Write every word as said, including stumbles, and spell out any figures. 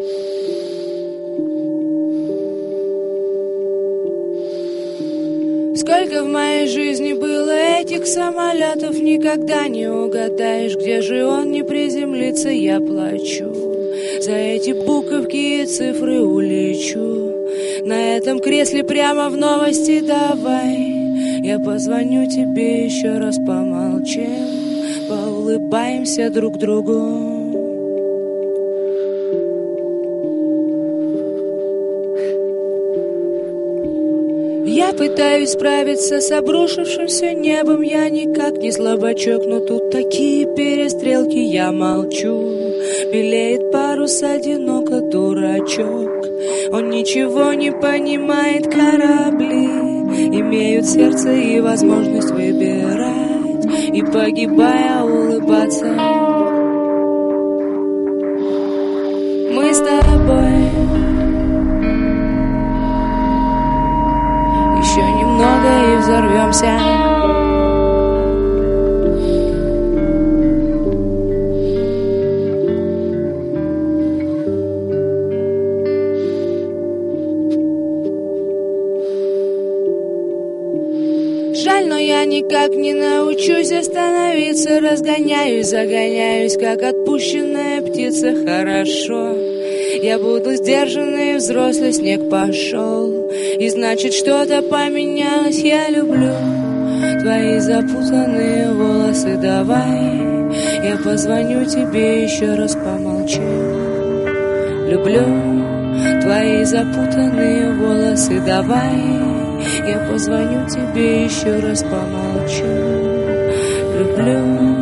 Сколько в моей жизни было этих самолетов, никогда не угадаешь, где же он не приземлится. Я плачу за эти буковки и цифры, улечу на этом кресле прямо в новости. Давай я позвоню тебе еще раз, помолчим, поулыбаемся друг другу. Я пытаюсь справиться с обрушившимся небом. Я никак не слабачок, но тут такие перестрелки. Я молчу, белеет парус одиноко, дурачок. Он ничего не понимает, корабли имеют сердце и возможность выбирать, и погибая улыбаться. Мы с тобой еще немного и взорвемся. Жаль, но я никак не научусь остановиться. Разгоняюсь, загоняюсь, как отпущенная птица. Хорошо, я буду сдержанный, взрослый, снег пошел, и значит что-то поменялось. Я люблю твои запутанные волосы. Давай я позвоню тебе еще раз, помолчим. Люблю твои запутанные волосы. Давай я позвоню тебе еще раз, помолчим. Люблю